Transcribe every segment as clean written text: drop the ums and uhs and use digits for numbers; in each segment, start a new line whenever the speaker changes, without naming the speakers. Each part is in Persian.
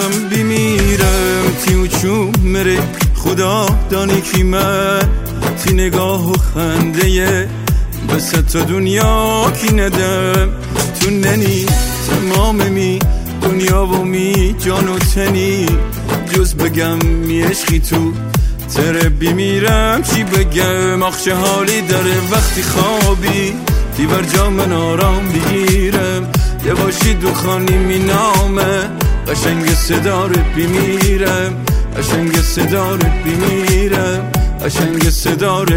من بمیرم تیو چوم مره خدا دانی کی من تی نگاه و خنده بس تا دنیا کی ندم تو ننی تمام می دنیا و می جان و تنی جز بگم می عشقی تو تره بمیرم چی بگم آخ چه حالی داره وقتی خوابی تی بر جا من آرام بگیرم یه باشی دخانی می نامه قشنگ صدارت بمیرم قشنگ صدارت بمیرم قشنگ صدارت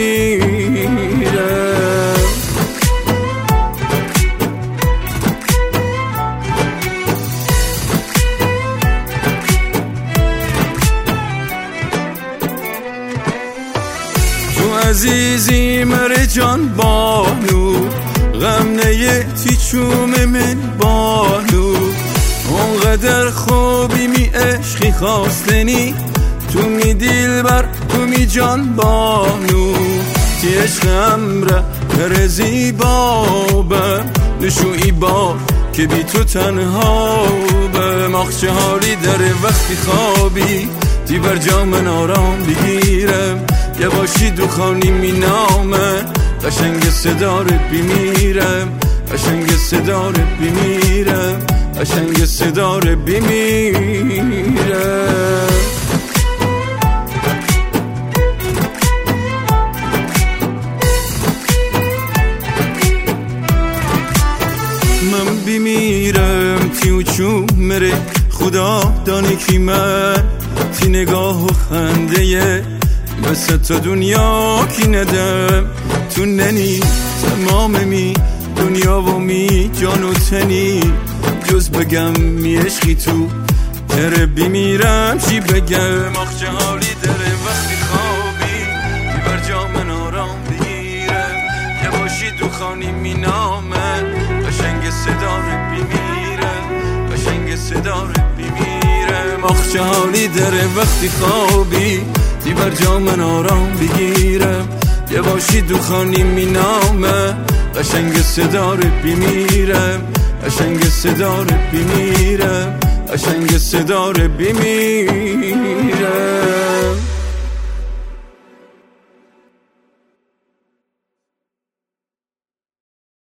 بمیرم عزیزی مر جان بانو غم نیتی چوم من بانو اونقدر خوبی می عشقی خواستنی تو می دل بر تو می جان بانو تی عشقم را پرزی بابم نشوی بار که بی تو تنها بم آخ چه حالی داره وقتی خوابی تی بر جا من آرام بگیرم یه باشی دخانی می نامه قشنگ صدارت بمیرم قشنگ صدارت بمیرم قشنگ صدارت بمیرم من بمیرم تیو چوم مره خدا دانی کی من تی نگاه و خنده بس تا دنیا کی ندم تو ننی تمام می دنیا و می جان و تنی جز بگم می عشقی تو تره بمیرم چی بگم آخ چه حالی داره وقتی خوابی بی بر جا من آرام بگیرم یه باشی دخانی می نامه قشنگ صدارت بمیرم قشنگ صدارت بمیرم آخ چه حالی داره وقتی خوابی تی بر جا من آرام بگیرم یه باشی دخانی می نامه قشنگ صدارت بمیرم قشنگ صدارت بمیرم قشنگ صدارت بمیرم